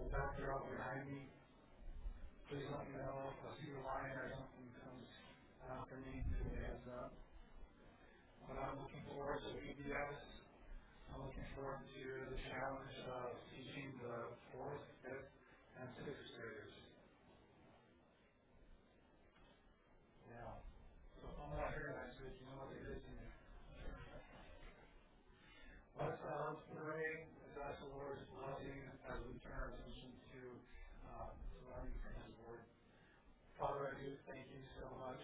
backdrop behind me. Please let me know if I see a lion or something comes after me. Give me a heads up. But I'm looking forward to EBS. I'm looking forward to the challenge of teaching the 4th, 5th, and 6th graders. Yeah. So if I'm not here next week, you know what it is to me. Let's pray. Let's ask the Lord's blessing as we turn our attention to learning from His Word. Father, I do thank you so much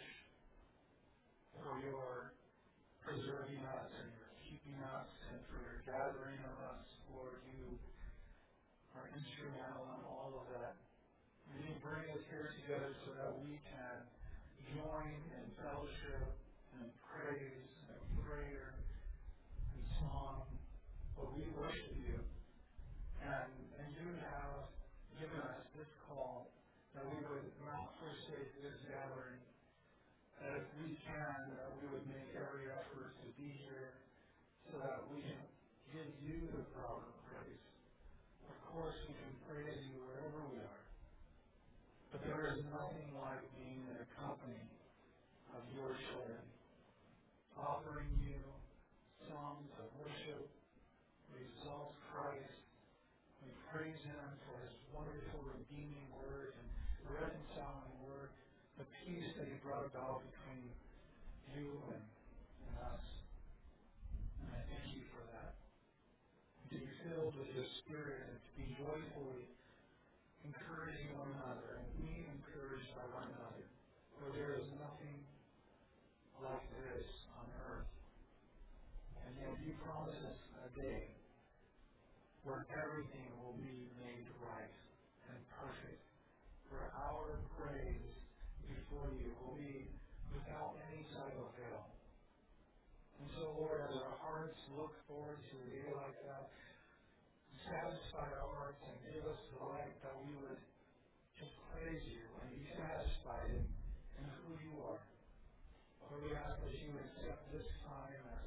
for your preserving us and your keeping us and for your gathering of us. Lord, you are instrumental in all of that. You bring us here together so that we can join in fellowship and praise and prayer and song. But we worship you. And you have given us this call that we would not forsake this gathering. That if we can, that we would make every effort to be here so that we can give you the proper praise. Of course, we can praise you wherever we are. But there is nothing like being in a company of your children, offering you songs of worship. We exalt Christ. We praise Him for His wonderful redeeming word and reconciling word, the peace that He brought about between you and us. And I thank you for that. To be filled with your Spirit and to be joyfully encouraging one another and being encouraged by one another. For there is nothing like this on earth. And yet you promise us a day where everything will be made right and perfect. Where our praise before you will be without any type of veil. And so, Lord, as our hearts look forward to a day like that, satisfy our hearts and give us the light that we would just praise you and be satisfied in who you are. Lord, we ask that you would accept this time as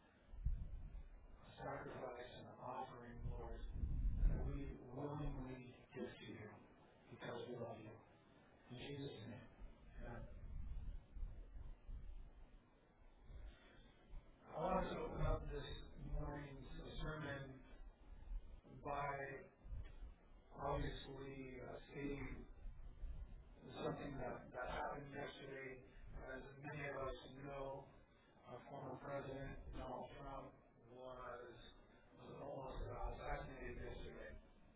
a sacrifice and an offering, Lord, that we willingly give to you because we love you. In Jesus' name, amen. I want to open up this morning's sermon by obviously stating something that happened yesterday. As many of us know, our former president, Donald Trump, was almost assassinated yesterday.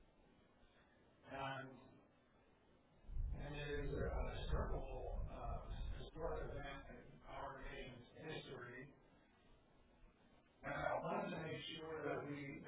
And it is a historic event in our nation's history. And I wanted to make sure that we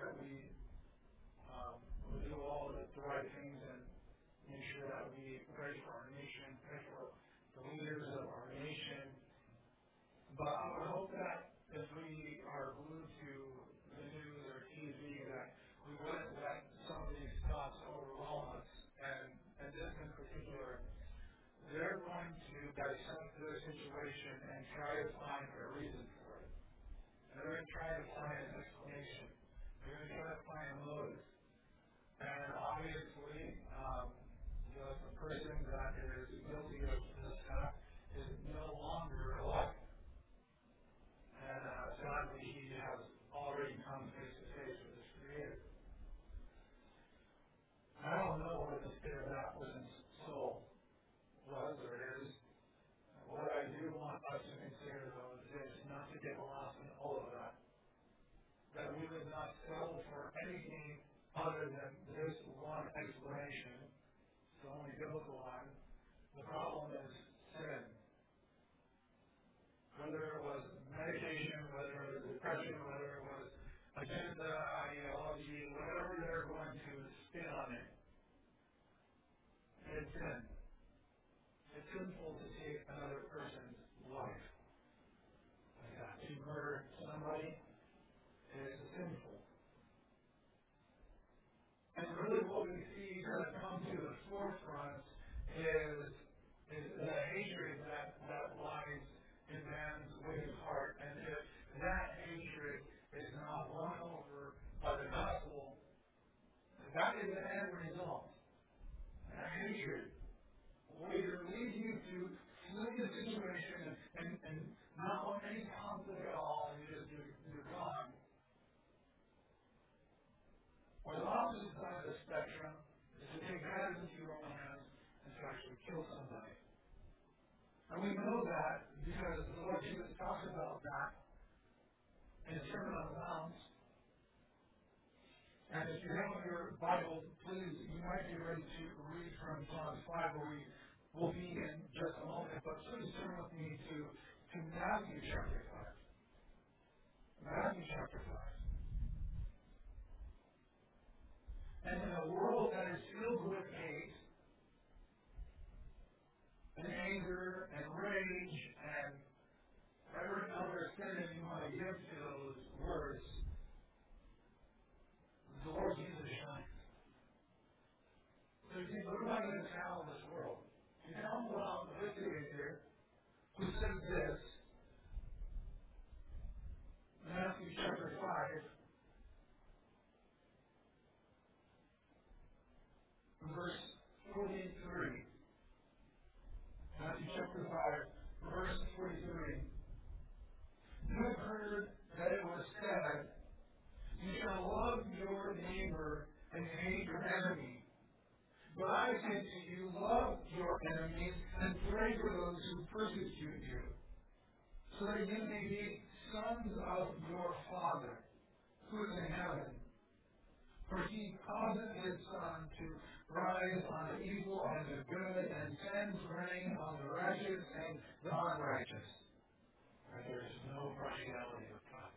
do all the right things and make sure that we pray for our nation, pray for the leaders of our nation. But I would hope that if we are glued to the news or TV, that we wouldn't let some of these thoughts overwhelm us. And this in particular, they're going to dissect their situation and try to find a reason for it. And they're going to try to find an explanation. They're going to try to find a motive. And obviously, the person that is guilty of this act is no longer alive. And sadly, he has already come face to face with his Creator. I don't know what the state of that person's soul was or is. What I do want us to consider, though, is this, not to get lost in all of that. That we would not settle for anything other than this one explanation, the only biblical one. The problem is sin. Whether it was medication, whether it was depression, whether it was agenda, ideology, whatever they're going to spin on it, it's sin. It's sinful to take another person's life. Like that. To murder somebody is sinful. And really what we see kind of come to the forefront is the hatred that lies in man's wicked heart. And if that hatred is not won over by the gospel, that is the end result. and hatred will either lead you to flee the situation and not want any conflict at all, and you're gone. Or the opposite side of the spectrum is to take matters into your own hands and to actually kill somebody. And we know that because the Lord Jesus talks about that in the Sermon on the Mount. And if you have your Bible, please, you might be ready to read from John 5, where we will be in just a moment. But please turn with me to Matthew chapter 5. Matthew chapter 5. And in a world that is filled with hate and anger and rage and every other synonym you want to give to those words, the Lord Jesus shines. So you think, what am I going to tell this world? You tell them about the Savior who says this, Matthew chapter 5, verse 43. Matthew chapter 5, verse 43. You have heard that it was said, you shall love your neighbor and hate your enemy. But I say to you, love your enemies and pray for those who persecute you, so that you may be sons of your Father who is in heaven. For he causes his sun to rise on the evil and the good, and sends rain on the righteous and the unrighteous. And there is no partiality of God.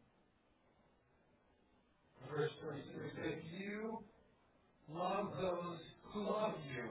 Verse 36, if you love those who love you,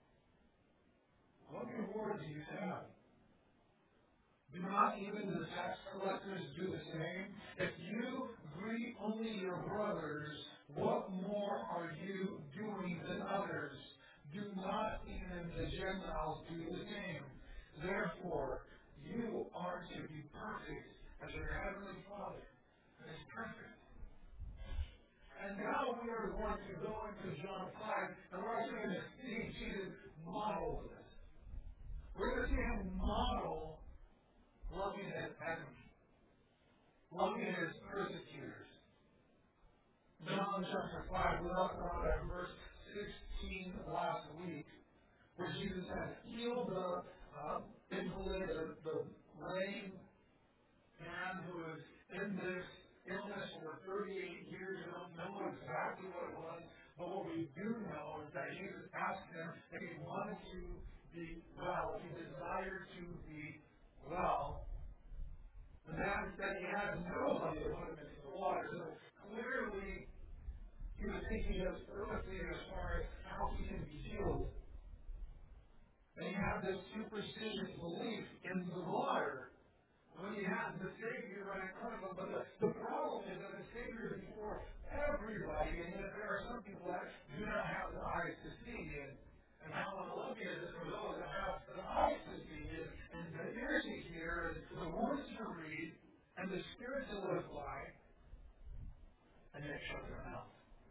what reward do you have? Do not even the tax collectors do the same? If you greet only your brothers, what more are you doing than others? Do not even the Gentiles do the same? Therefore, you are to be perfect as your heavenly Father is perfect. And now we are going to go into John 5, and we're actually going to see Jesus model this. We're going to see him model loving his enemy, loving his persecutors. John chapter 5, we left on at verse 16 last week, where Jesus had healed the invalid, the lame man who was in this illness for 38 years. We don't know exactly what it was, but what we do know is that Jesus asked him if he wanted to be well, if he desired to be well. The man said he had nobody to put him into the water. So clearly, he was thinking of earthly as far as how he can be healed. And he had this superstitious belief in the water when he had the Savior right in front of him. But the problem is that the Savior is before everybody, and yet there are some people that do not have the eyes to see. And how I'm looking at this for those that have the eyes to see, and the ears to hear, and the words to read, and the Spirit to live by, and yet shut their mouth.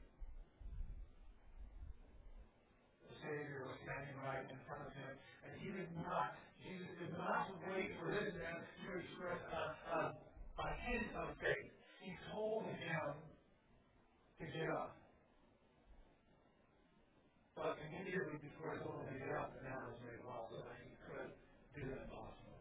The Savior was standing right in front of him, and Jesus did not wait for this man to express a hint of faith. He told him to get up. But immediately before he told him to get up, the man was made well so that he could do the impossible.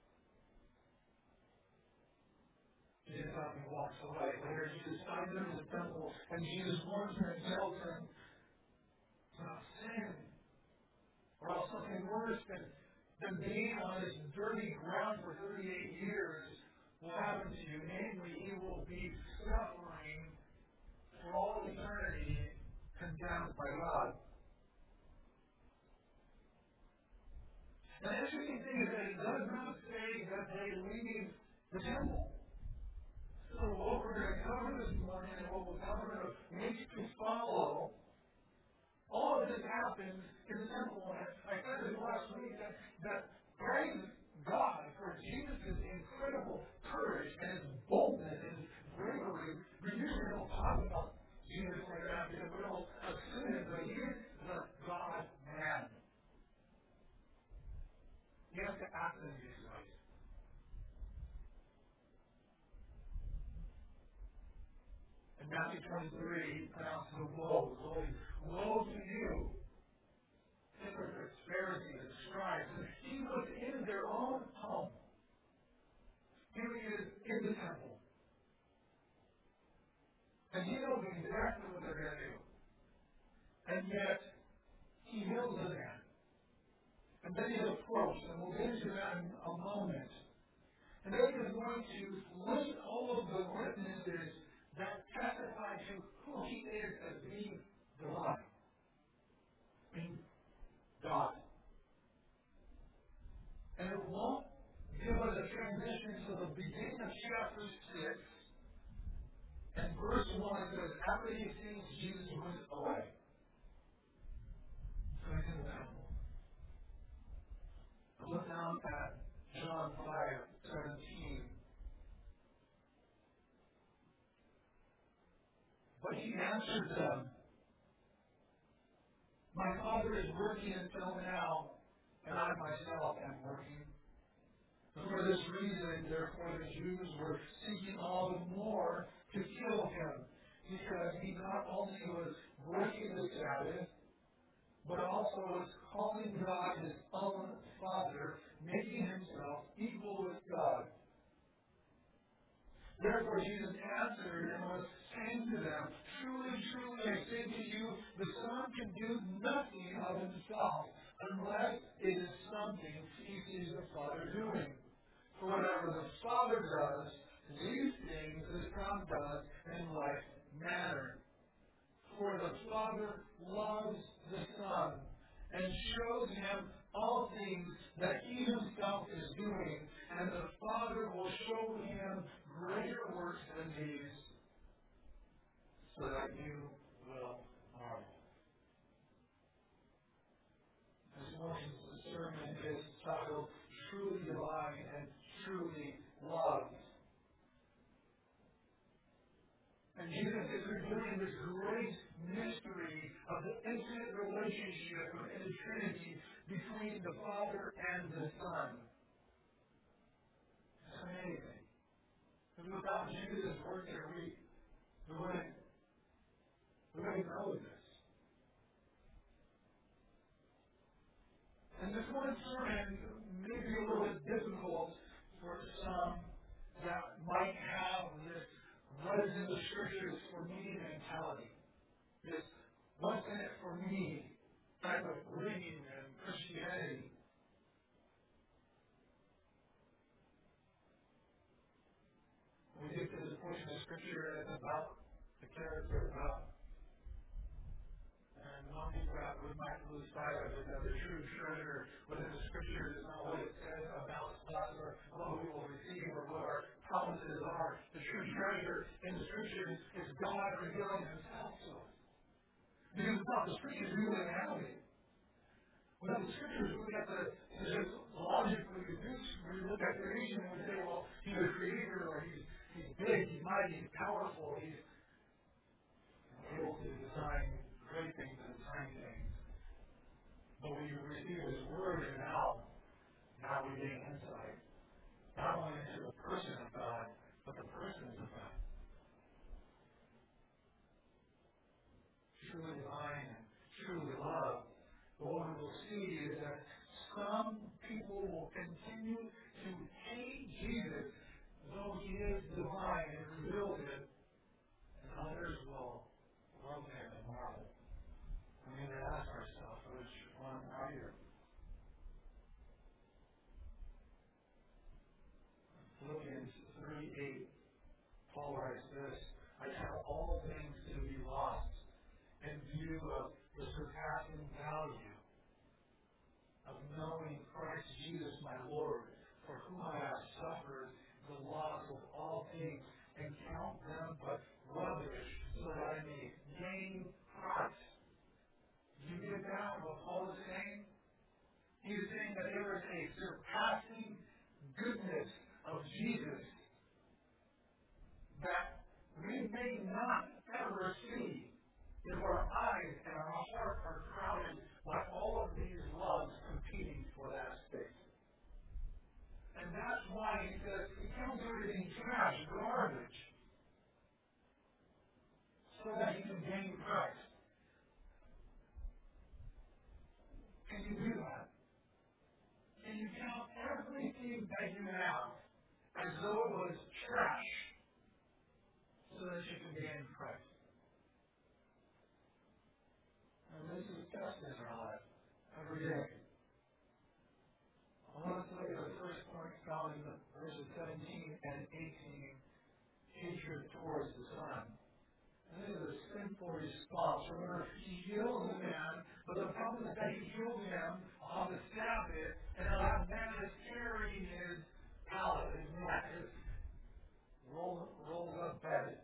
Jesus up and walks away. Later, Jesus finds him in the temple, and Jesus warns him and tells him, do not sin, or else something worse than being on this dirty ground for 38 years will happen to you. Namely, you will be suffering for all eternity, condemned by God. And the interesting thing is that it does not say that they leave the temple. So what we're going to cover this morning and what we'll cover in weeks to follow, all of this happens in the temple. And I said this last week that praise God for Jesus' incredible courage and his boldness and his bravery. We usually don't talk about Jesus like that because we don't assume it, but he's the God in these ways. In Matthew 23, he pronounces the woe. Woe to you, hypocrites, Pharisees, and scribes. And he was in their own home. Here he is in the temple. And he knows exactly what they're going to do. And yet, he heals the man. And then he's approached, and we'll get into that in a moment. And then he's going to list all of the witnesses that testify to who he is as being divine, being God. And it won't give us a transition to the beginning of chapter 6. And verse 1 says, after these things, Jesus went away. So he's in the temple. Look down at John 5:17. But he answered them, my Father is working until now, and I myself am working. For this reason, therefore, the Jews were seeking all the more to kill him, because he not only was breaking the Sabbath, but also was calling God his own Father, making himself equal with God. Therefore Jesus answered and was saying to them, truly, truly, I say to you, the Son can do nothing of himself unless it is something he sees the Father doing. For whatever the Father does, these things the Son does in like manner. For the Father loves the Son and shows him all things that he himself is doing, and the Father will show him greater works than these, so that you will marvel. This morning's sermon is titled Truly Divine and Truly Loved. And Jesus is revealing this great mystery of the intimate relationship in the Trinity between the Father and the Son. It's amazing. Because without Jesus' work here, we wouldn't know this. And this one sermon may be a little bit difficult for some that might have this what is in the Scriptures for me mentality. This what's in it for me type of reading and Christianity. We get to this portion of Scripture and it's about the character of God. And one thing that we might lose sight of is that the true treasure within the Scripture is not what it says about us or what we will receive or what our promises are. The true treasure in the Scriptures is God revealing himself to us. Because without the Scriptures, we wouldn't have it. Without the Scriptures, we have to just logically deduce. We look at creation and we say, well, he's a creator, or he's big, he's mighty, he's powerful, he's able to design great things and tiny things. But when you receive his word, and now we gain insight, not only into the person of God, but the persons of God. Truly divine and truly loved. But what we will see is that some people will continue to hate Jesus, though he is divine and revealed it, and others will love him and marvel. We need to ask ourselves, which one are you? Philippians 3:8, Paul writes this, I count all things to be lost in view of the surpassing value of knowing Christ Jesus my Lord, for whom I have suffered the loss of all things, and count them but rubbish, so that I may gain Christ. You get that? What Paul is saying? He is saying that there is a surpassing goodness of Jesus that we may not ever see if our eyes and our heart are crowded by all of these loves competing for that space. test in our life every day. I want us to look at the first point found in verses 17 and 18, hatred towards the Son. And this is a sinful response. Remember, he healed the man, but the problem is that he healed him on the Sabbath, and now that man is carrying his pallet, his mat, his rolled up bed.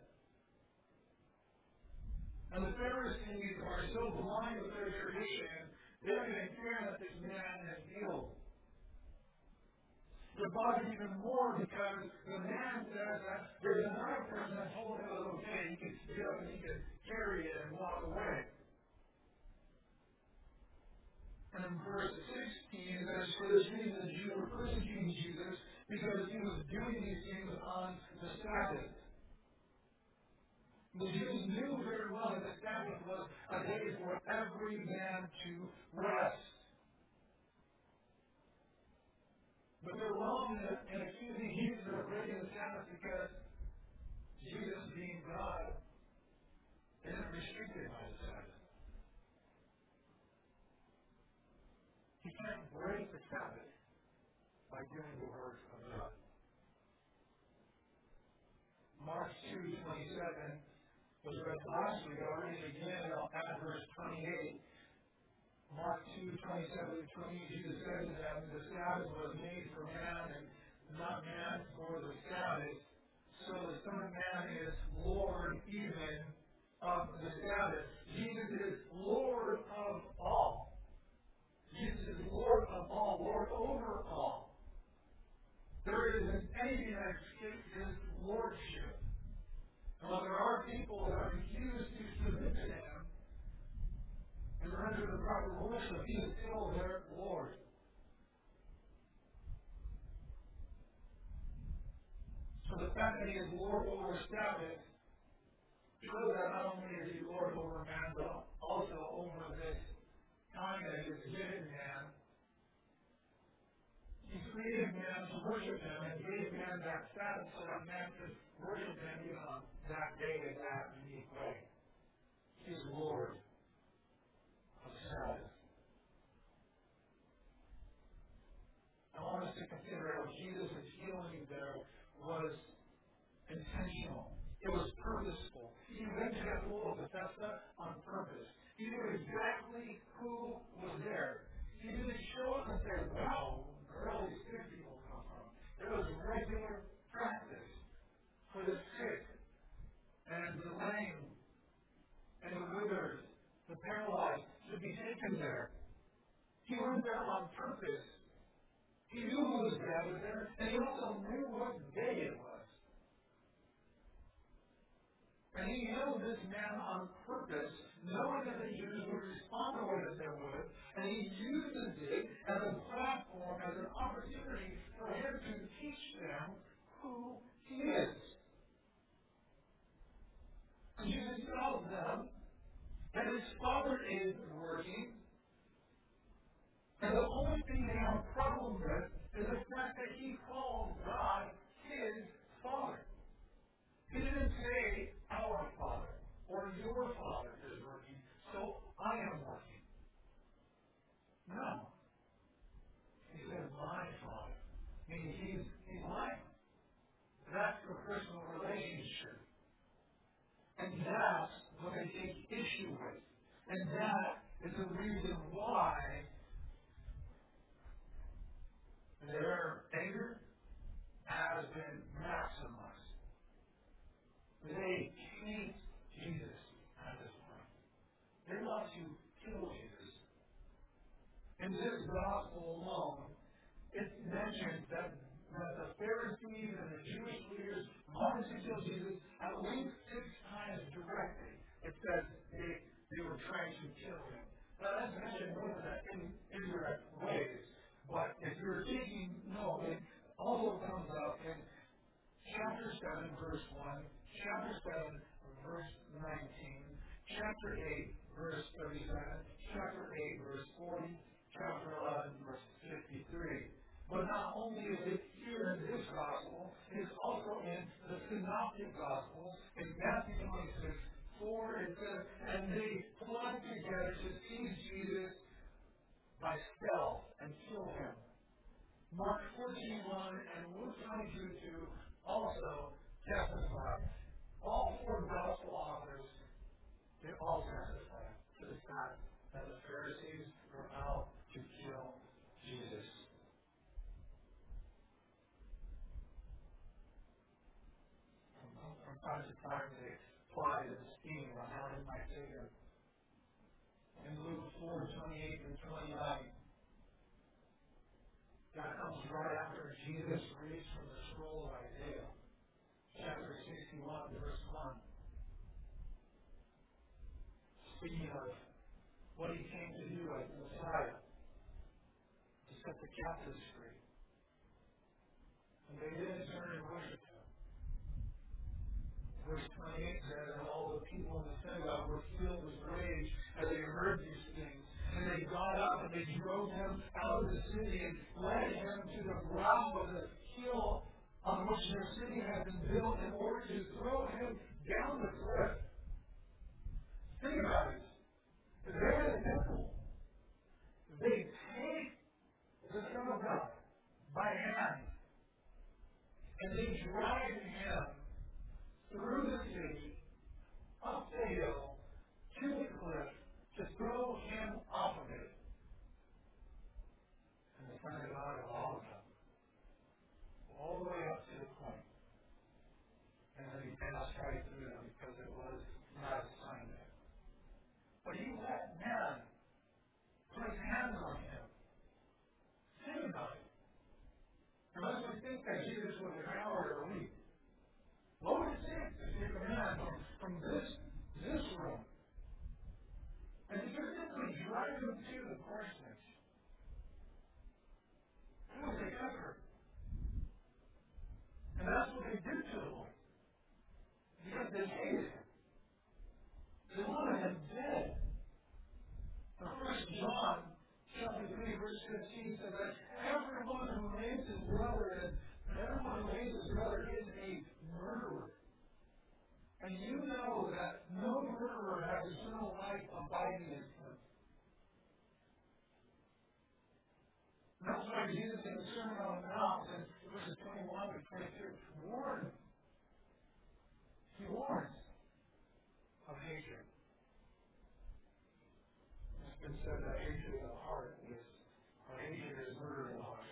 And the Pharisees are so blind with their tradition, they don't even care that this man is healed. They're bothered even more because the man says that there's another person that told him it was okay, he could get up and he could carry it and walk away. And in verse 16, it says, for this reason the Jews were persecuting Jesus because he was doing these things on the Sabbath. The Jews knew very well that the Sabbath was a day for every man to rest. But they're wrong in accusing Jesus of breaking the Sabbath because Jesus, being God, isn't restricted by the Sabbath. He can't break the Sabbath by doing the work of God. Mark 2:27 was read last week. I'll read it again. I'll add verse 28. Mark 2:27-28, Jesus said to them, the Sabbath was made for man and not man for the Sabbath. So the Son of Man is Lord even of the Sabbath. Jesus is Lord of all. Jesus is Lord of all, Lord over all. There isn't anything that escapes his lordship. And while there are people that refuse to submit to him, and render the proper worship, he is still their Lord. So the fact that he is Lord over Sabbath shows that not only is he Lord over man, but also over this time that he has given man. He created man to worship him and gave man that Sabbath so that man could worship him even on that day in that unique way. He is Lord of Sabbath. I want us to consider how Jesus' healing there was intentional. It was purposeful. He went to that pool of Bethesda on purpose. He knew exactly who was there. He didn't show up and say, wow, where all these sick people come from. It was regular practice for the sick and the lame and the withered, the paralyzed to be taken there. He went there on purpose. He knew who was gathered there, and he also knew what day it was. And he healed this man on purpose, knowing that the Jews would respond the way that they would, and he uses it as a platform, as an opportunity for him to teach them who he is. Jesus tells them that his Father is working, and the only thing they have a problem with is the fact that he calls God his Father. He didn't say, our Father, or your Father is working, so I am working. No. He said, my Father. Meaning he's mine. That's the personal relationship. And that's what I take issue with. And that is the reason why their anger has been maximized. They hate Jesus at this point. They want to kill Jesus. In this gospel alone, it mentions that the Pharisees and the Jewish leaders wanted to kill Jesus at least 6 times directly. It says they were trying to kill him. Now that's mentioned more than that in indirect ways. But if you're taking note, it also comes up in chapter 7, verse 1, chapter 7, verse 19, chapter 8, verse 37, chapter 8, verse 40, chapter 11, verse 53. But not only is it here in this gospel, it is also in the Synoptic Gospels. In Matthew 26, 4, it says, and they plotted together to seize Jesus 22 to also testify. All four gospel authors, they all testify to the fact that the Pharisees were out to kill Jesus. From time to time, they plotted and schemed on how they might take him. In Luke 4:28 and 29, that comes right after Jesus reads from the scroll of Isaiah, chapter 61, verse 1. Speaking of what he came to do as the Messiah, to set the captives free. And they didn't turn and worship him. Verse 28 says, and all the people in the synagogue were filled with rage as they heard these things. And they got up and they drove him out of the city and led him to the brow of the hill on which their city had been built in order to throw him down the cliff. Think about it. They're in the temple. They take the Son of God by hand and they drag him through the city, up the hill, to the cliff, to throw him off of it. And the Son of God allowed him all the way up to the point. And then he passed right through them because it was not assignment. But he let man put his hands on him. Think about it. Unless we think that Jesus was a coward or weak. What would it take to take a man from this room and to just simply drive him to the parsonage? It was an effort. And that's what they did to the Lord. Because they hated him. They wanted him dead. The 1 John chapter 3, verse 15 says that everyone who hates his brother is a murderer. And you know that no murderer has eternal life abiding in him. That's why Jesus in the Sermon on the Mount in verses 21 to 22 warned. He warns of hatred. It's been said that hatred of the heart hatred is murder in the heart.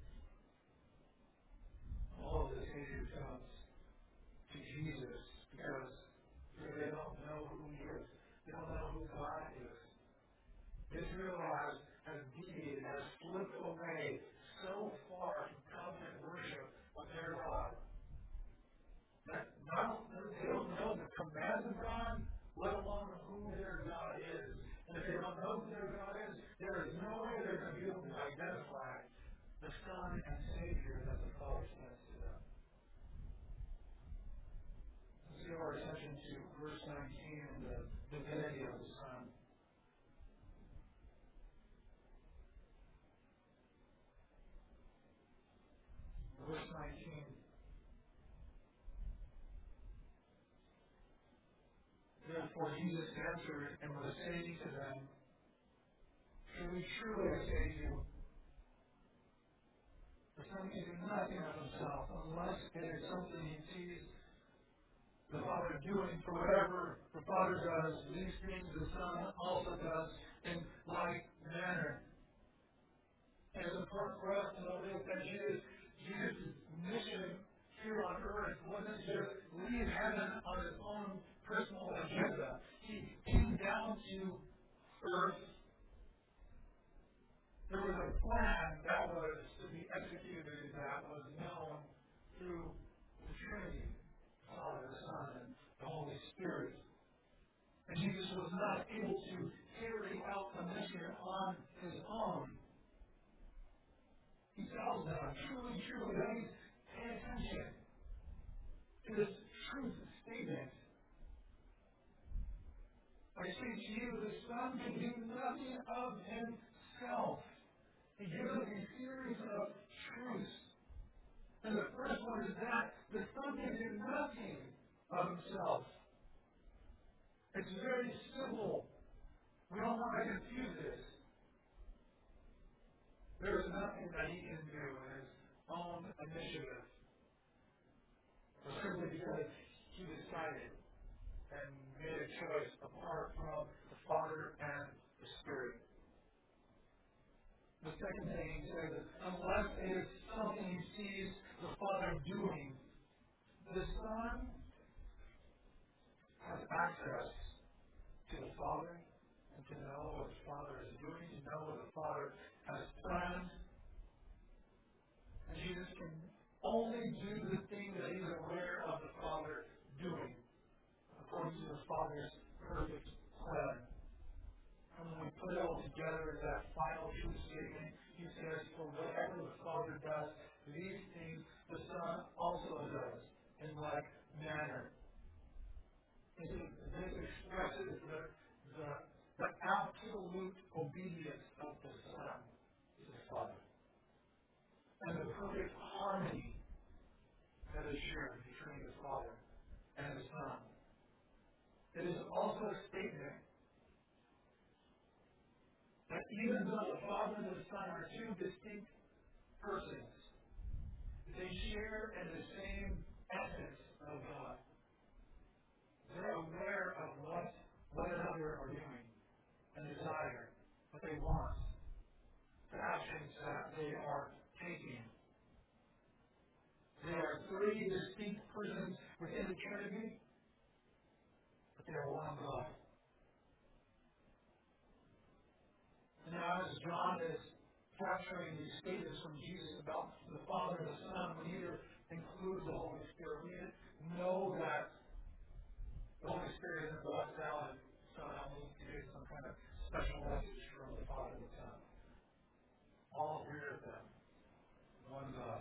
All of this hatred comes to Jesus because they don't know who he is. They don't know who God is. Israel has deviated, has slipped away so far from covenant worship of their God that they don't know the commands of God, let alone who their God is. And if they don't know who their God is, there is no way they're going to be able to identify the Son and Savior that the Father sends to them. Let's give our attention to verse 19 and the divinity of the Son. Verse 19. Therefore Jesus answered and was saying to them, truly, truly I say to you, the Son can do nothing of himself unless it is something he sees the Father doing. For whatever the Father does, these things the Son also does in like manner. And it's important for us to know this, that Jesus' mission here on earth wasn't just leave heaven on his own personal agenda. He came down to earth. There was a plan that was to be executed that was known through the Trinity, the Father, the Son, and the Holy Spirit. And Jesus was not able to carry out the mission on his own. He tells them, truly, truly, that means pay attention to this truth statement. I say to you, the Son can do nothing of himself. He gives us a series of truths. And the first one is that the Son can do nothing of himself. It's very simple. We don't want to confuse this. There is nothing that he can do in his own initiative. decided and made a choice apart from the Father and the Spirit. The second thing he says is, unless it is something he sees the Father doing, the Son has access to the Father and to know what the Father is doing, to know what the Father has planned. And Jesus can only do the thing that he's aware of the Father doing, according to the Father's perfect plan. And when we put it all together in that final truth statement, he says, for whatever the Father does, these things the Son also does in like manner. This expresses the absolute obedience of the Son to the Father, and the perfect harmony that is shared between the Father and the Son. It is also a statement that even though the Father and the Son are two distinct persons, they share in the same essence of God. They're aware of what one another are doing and desire, what they want, the actions that they are taking. They are three distinct persons within the Trinity, but they are one God. And now as John is capturing these statements from Jesus about the Father and the Son, we need to include the Holy Spirit. We need to know that the Holy Spirit isn't blessed out and somehow needs to get some kind of special message from the Father and the Son. All three of them, one God,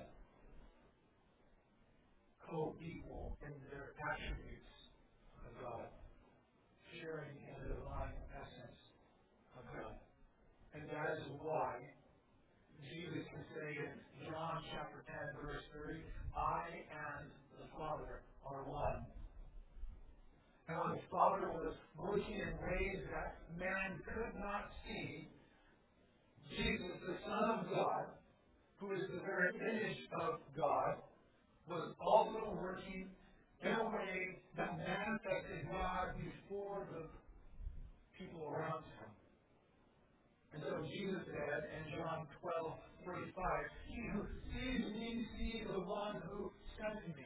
co-equal in their attributes of God, sharing in the divine essence of God. And that is why Jesus can say in John chapter 10, verse 30, I and the Father are one. And when the Father was working in ways that man could not see, Jesus, the Son of God, who is the very image of God, was also working in a way that manifested God before the people around him. And so Jesus said in John 12:45, he who sees me sees the one who sent me.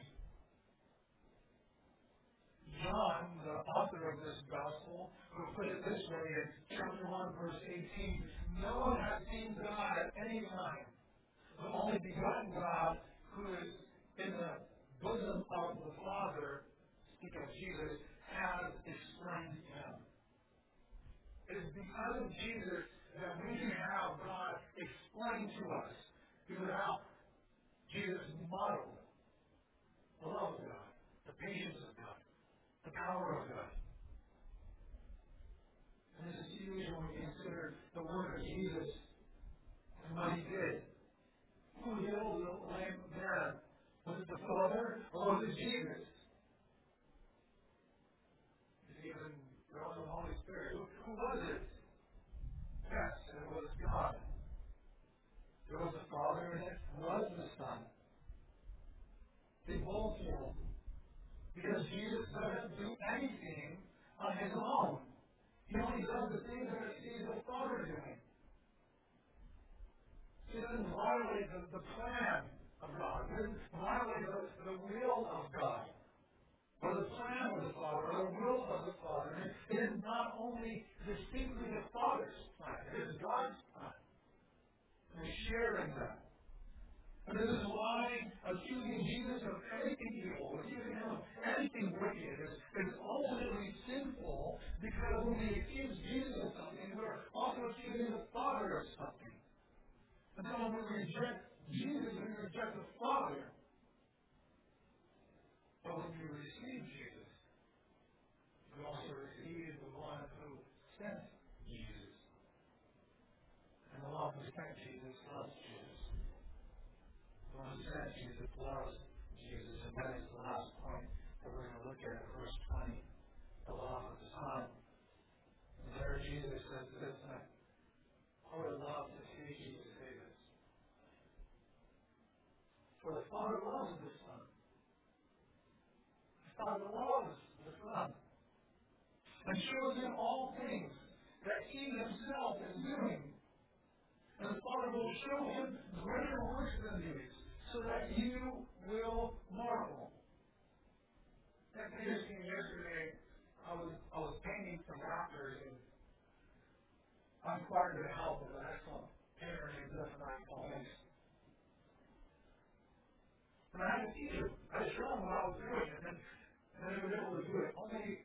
John, the author of this gospel, who put it this way in chapter 1, verse 18, no one has seen God at any time. The only begotten God who is in the bosom of the Father, speak of Jesus, has explained him. It is because of Jesus that we can have God explained to us, because of how Jesus modeled the love of God, the patience of God, the power of God. And this is huge when we consider the work of Jesus and what he did. Who healed the lame man? Was it the Father or was it Jesus? Even God the Holy Spirit. Who was it? Yes, it was God. It was the Father and it was the Son. They both healed. Because Jesus doesn't do anything on his own. He only does the things that he sees the Father doing. He doesn't violate the plan of God. He doesn't violate the will of God. Or the plan of the Father, or the will of the Father. It is not only distinctly the Father's plan, it is God's plan. And we share in that. And this is why accusing Jesus of anything evil, accusing him of anything wicked, is ultimately sinful, because when we accuse Jesus of something, we're also accusing the Father of something. And so when we reject Jesus, we reject the Father. But when we receive Jesus, we also receive the one who sent Jesus. And the one who sent Jesus loves Jesus. The one who sent Jesus loves Jesus. And that is the last point that we're going to look at in verse 20. The love of the Son. And there Jesus says this, and I would love to see Jesus say this. For the Father loves the Son. The Father loves and shows him all things that he himself is doing. And the Father will show him greater works than these, so that you will marvel. That's interesting. Yesterday, I was painting some rafters, and I inquired the help of an excellent painter named Zephaniah Collins. And I had to teach him. I showed him what I was doing, and then he was able to do it. Only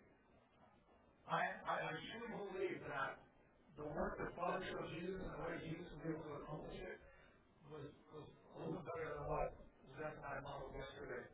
I truly believe that the work that Father showed Jesus and the way Jesus was able to accomplish it was a little better than what Zach and I modeled yesterday.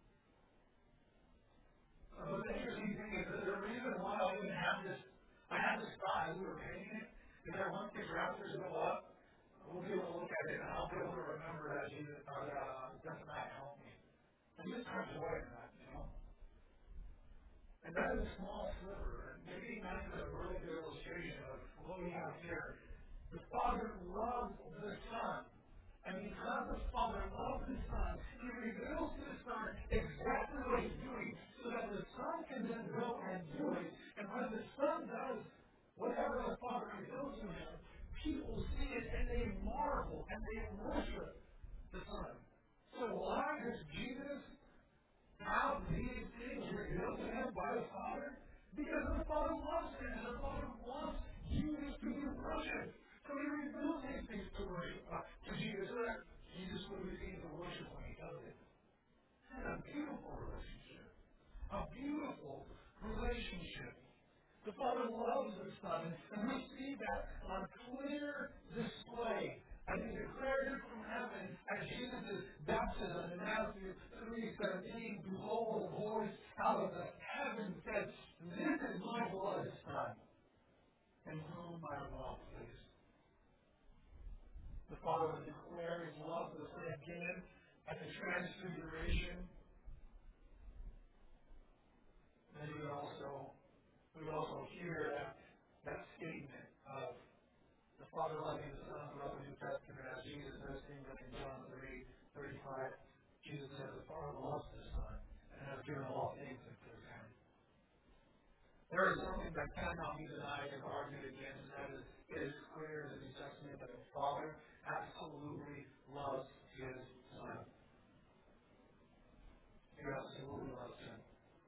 But the interesting thing is that the reason why I didn't have this, I had this thought as we were painting it, is that once these rafters go up, we'll be able to look at it and I'll be able to remember that Jesus, Zephaniah helped me. And just turns away from that, you know? And that is a small sliver. And maybe that's a really good illustration of what we have here. The Father loves the Son. And because the Father loves the Son, He reveals to the Son exactly what He's doing so that the Son can then go and do it. And when the Son does whatever the Father reveals to Him, people see it and they marvel and they worship the Son. So why does Jesus have these things revealed to Him by the Father? Because the Father loves Him and the Father wants Jesus to be worshipped. So He reveals these things to Jesus so that Jesus will receive the worship when He does it. And a beautiful relationship. A beautiful relationship. The Father loves the Son, and we see that on clear display as He declared it from heaven at Jesus' baptism in Matthew 3:17. Behold, a voice out of the heaven said, "This is my beloved Son, in whom I am well pleased." The Father would declare His love for the Son again at the Transfiguration. And we would also hear that statement of the Father loving the Son throughout the New Testament, as Jesus says things like in John 3:35. Jesus says the Father loves the Son and has given all things into His hand. There is something that cannot be denied and argued against, and that is it is clear in the New Testament that the Father absolutely loves His Son. He absolutely loves Him.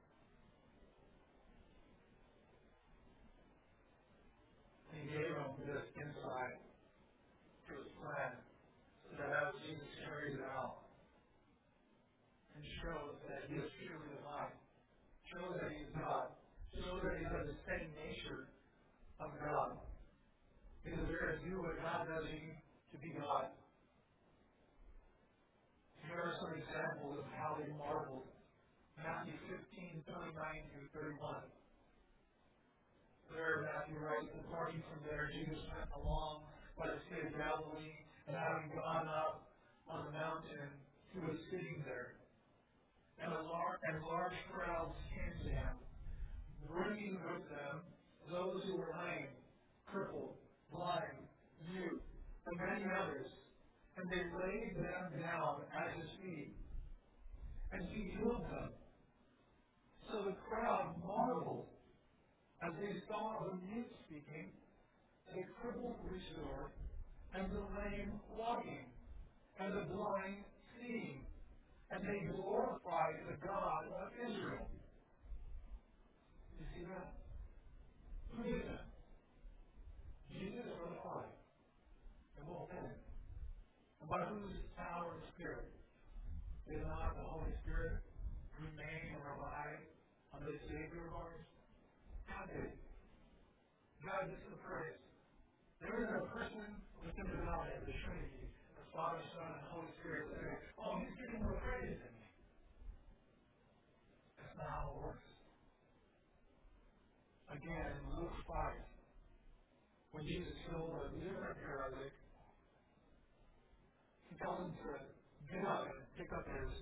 He gave Him this insight to His plan, so that as Jesus carries it out and shows that He is truly divine, shows that He is God, shows that He has the same nature of God. Because there is you what God does to be God. Here are some examples of how they marveled. Matthew 15:29-31. There, Matthew writes, departing from there, Jesus went along by the Sea of Galilee, and having gone up on the mountain, He was sitting there. And large crowds came to Him, bringing with them those who were lame, crippled, blind, mute, and many others. And they laid them down at His feet, and He healed them. So the crowd marveled as they saw the mute speaking, the crippled restored, and the lame walking, and the blind seeing. And they glorified the God of Israel. You see that? Who did that? Jesus or the Father? They both did it. And by whose power and Spirit did not the Holy Spirit remain or abide on this Savior of ours? How did? God gets the praise. There is a person within the Godhead, the Trinity, the Father, Son, and Holy Spirit, that say, "Oh, He's getting more praise than me." That's not how it works. Again, in Luke 5, when Jesus healed a different paralytic, He tells him to get up and pick up his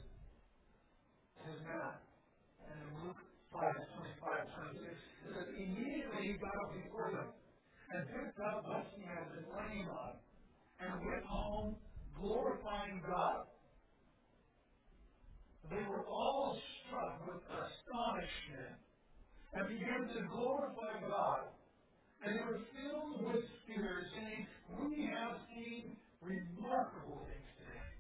mat. And in Luke 5:25-26, it says, immediately He got up before them and picked up what He had been laying on and went home glorifying God. They were all struck with astonishment and began to glorify God. And they were filled with fear, saying, "We have seen remarkable things today."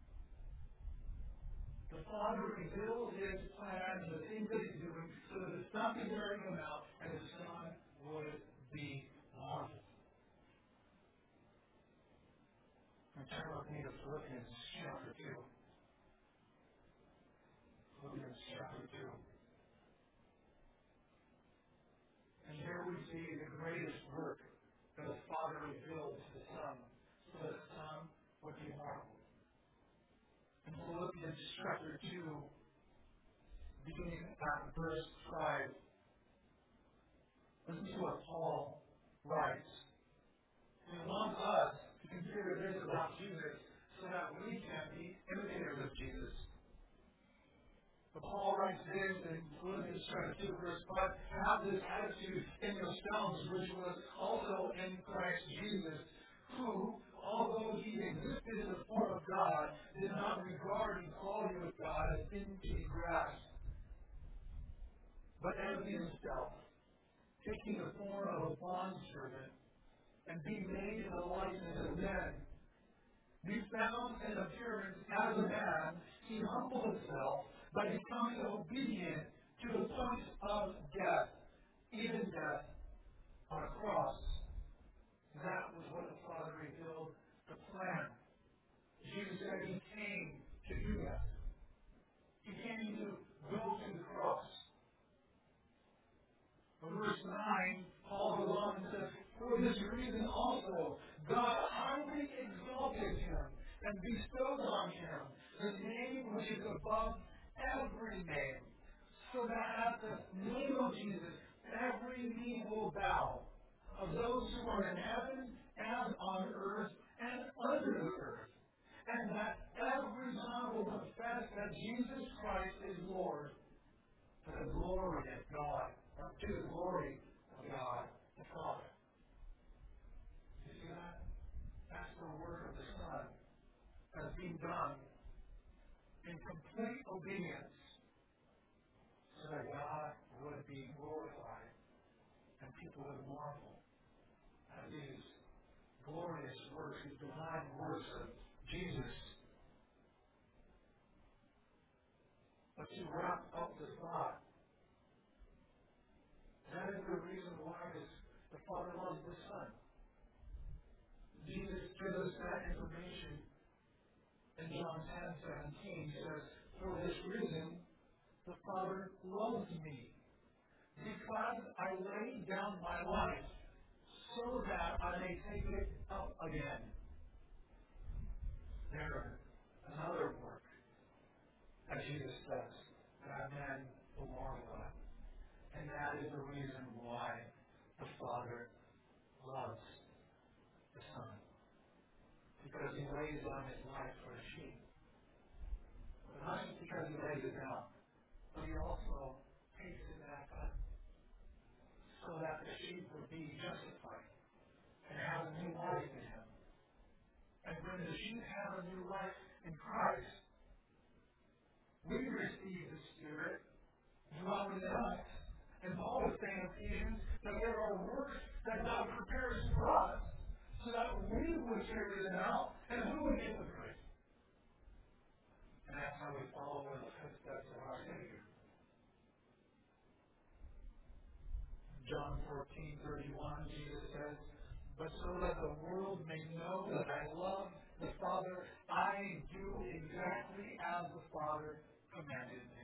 The Father revealed His plan and the things that He's doing so that the Son could carry Him out and the Son would be marveled. And turn with me to Philippians chapter 2. Philippians chapter 2. And here we see the greatest work that the Father revealed to the Son, so that the Son would be marveled. In Philippians chapter 2, beginning at verse 5, listen to what Paul writes. He wants us to consider this about Jesus so that we can be imitators of Jesus. But Paul writes this in Philippians chapter 2, verse 5, "Have this attitude in yourselves, which was also in Christ Jesus, who, although He existed in the form of God, did not regard equality with God as thing to be grasped, but emptied Himself, taking the form of a bondservant, and being made in the likeness of men. Being found in appearance as a man, He humbled Himself by becoming obedient to the point of death, even death on a cross." That was what the Father revealed the plan. Jesus said He came to do that. He came to go to the cross. In verse 9, Paul goes on and says, "For this reason also, God highly exalted Him and bestowed on Him the name which is above every name, so that at the name of Jesus every knee will bow, of those who are in heaven and on earth and under the earth, and that every tongue will confess that Jesus Christ is Lord, to the glory of God, or to the glory of God the Father." You see that? That's the work of the Son that's being done in complete obedience so that God would be glorified and people would marvel at these glorious works, these divine works of Jesus. But to wrap up the thought, that is the reason why the Father loves the Son. Jesus gives us that information in John 10:17. He says, "For this reason, the Father loves me, because I lay down my life, so that I may take it up again." There, another work that Jesus does, that men will marvel at. And that is the reason why the Father loves the Son. Because He lays down His life for the sheep. But not just because He lays it down, but He also takes it back up, so that the sheep would be justified and have a new life in Him. And when the sheep have a new life in Christ, we receive the Spirit dwelling in us. And Paul was saying in Ephesians that there are works that God prepares for us so that we would carry them out and who would get the praise. And that's how we follow in the footsteps of our Savior. John 14:31, Jesus says, "But so that the world may know that I love the Father, I do exactly as the Father commanded me."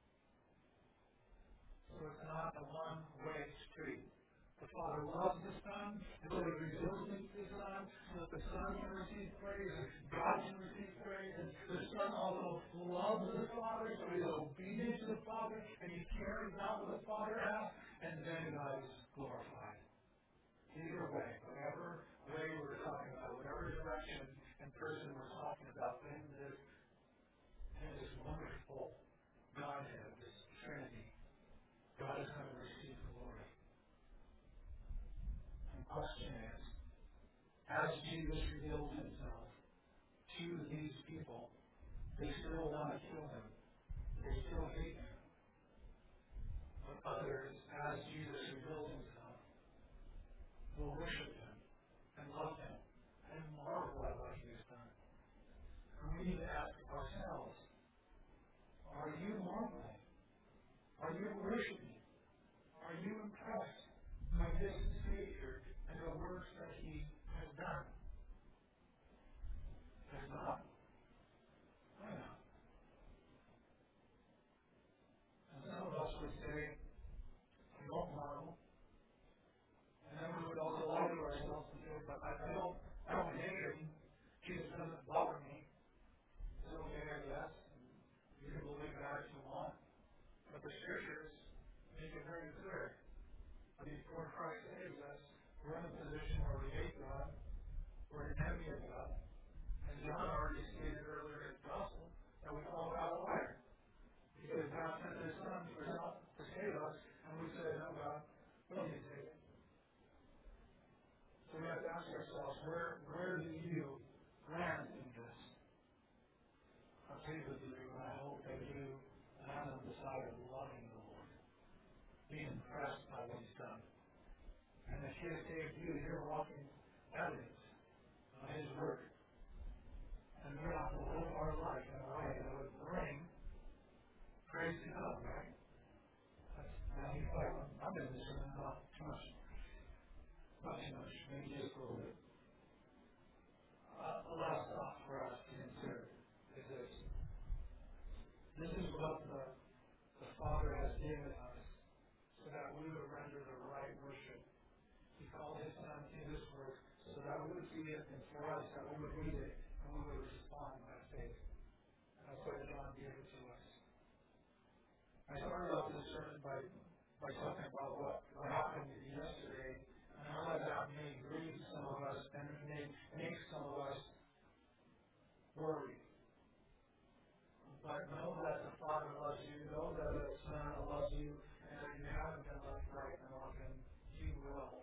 So it's not a one-way street. The Father loves the Son, and so He reveals things to the Son, so that the Son can receive praise, and God can receive praise, and the Son also loves the Father, so He's obedient to the Father, and He carries out what the Father asks, and then God is glorified. Either way, whatever way we're talking about, whatever direction and person we're talking about, in this wonderful Godhead, this Trinity, God is going to receive glory. And the question is, as Jesus reveals Himself to these people, they still want to kill Him. They still hate Him. But others, as Jesus reveals himself, will worship him and love him and marvel at what he has done. And we need to ask ourselves, are you marveling? Are you worshiping? Are you impressed by this Savior and the works that he has done? If not, why not? And some of us would say, I don't marvel. And then we would also lie to ourselves and say, but I don't hate him. Jesus doesn't bother me. It's okay, I guess. You can believe that if you want. But the scriptures make it very clear. Before Christ saves us, we're in a position where we hate God. We're an enemy of God. And John already stated earlier in the gospel that we call God a liar. Because God sent his son to save us, and we said, no, God, we don't need to save it. So we have to ask ourselves, where do you land in this? I'll tell you with you, and I hope that you land on the side of loving the Lord, being impressed by what he's done. And if he has saved you, you're walking evidence of his work. And we're not to live our life in a way that would bring praise to God, right? I've been listening not too much. Not too much, maybe just a little bit. The last thought for us to consider is this. This is what the Father has given us so that we would render the right worship. He called his Son to this work so that we would see it, and for us that we would read it and we would respond by faith. That's why John gave it to us. I started off this sermon by talking about what happened yesterday, and how that may grieve some of us and may make some of us worry. But know that the Father loves you, know that the Son loves you, and that you haven't been left right and often, you will